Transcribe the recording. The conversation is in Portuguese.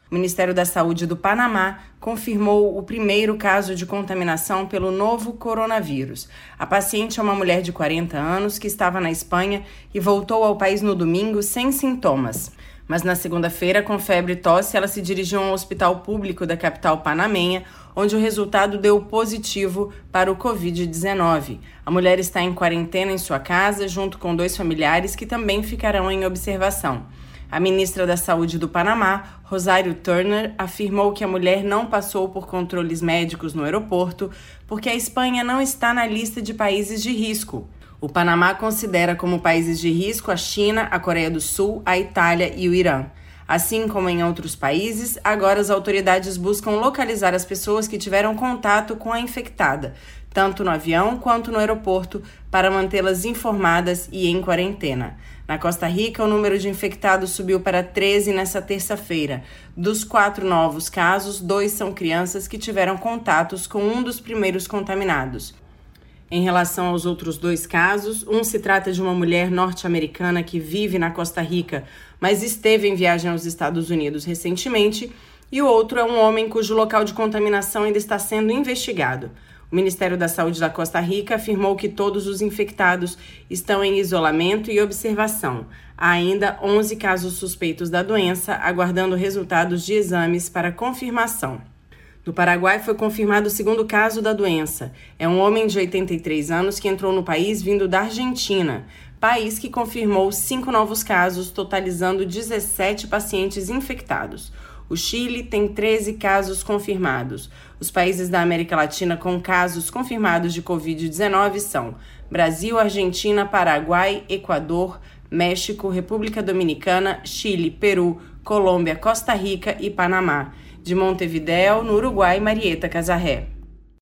O Ministério da Saúde do Panamá confirmou o primeiro caso de contaminação pelo novo coronavírus. A paciente é uma mulher de 40 anos que estava na Espanha e voltou ao país no domingo sem sintomas. Mas na segunda-feira, com febre e tosse, ela se dirigiu a um hospital público da capital panamenha, onde o resultado deu positivo para o Covid-19. A mulher está em quarentena em sua casa, junto com 2 familiares que também ficarão em observação. A ministra da Saúde do Panamá, Rosário Turner, afirmou que a mulher não passou por controles médicos no aeroporto porque a Espanha não está na lista de países de risco. O Panamá considera como países de risco a China, a Coreia do Sul, a Itália e o Irã. Assim como em outros países, agora as autoridades buscam localizar as pessoas que tiveram contato com a infectada, tanto no avião quanto no aeroporto, para mantê-las informadas e em quarentena. Na Costa Rica, o número de infectados subiu para 13 nesta terça-feira. Dos 4 novos casos, 2 são crianças que tiveram contatos com um dos primeiros contaminados. Em relação aos outros 2 casos, um se trata de uma mulher norte-americana que vive na Costa Rica, mas esteve em viagem aos Estados Unidos recentemente, e o outro é um homem cujo local de contaminação ainda está sendo investigado. O Ministério da Saúde da Costa Rica afirmou que todos os infectados estão em isolamento e observação. Há ainda 11 casos suspeitos da doença, aguardando resultados de exames para confirmação. No Paraguai foi confirmado o segundo caso da doença. É um homem de 83 anos que entrou no país vindo da Argentina, país que confirmou 5 novos casos, totalizando 17 pacientes infectados. O Chile tem 13 casos confirmados. Os países da América Latina com casos confirmados de Covid-19 são Brasil, Argentina, Paraguai, Equador, México, República Dominicana, Chile, Peru, Colômbia, Costa Rica e Panamá. De Montevidéu, no Uruguai, Marieta Casarré.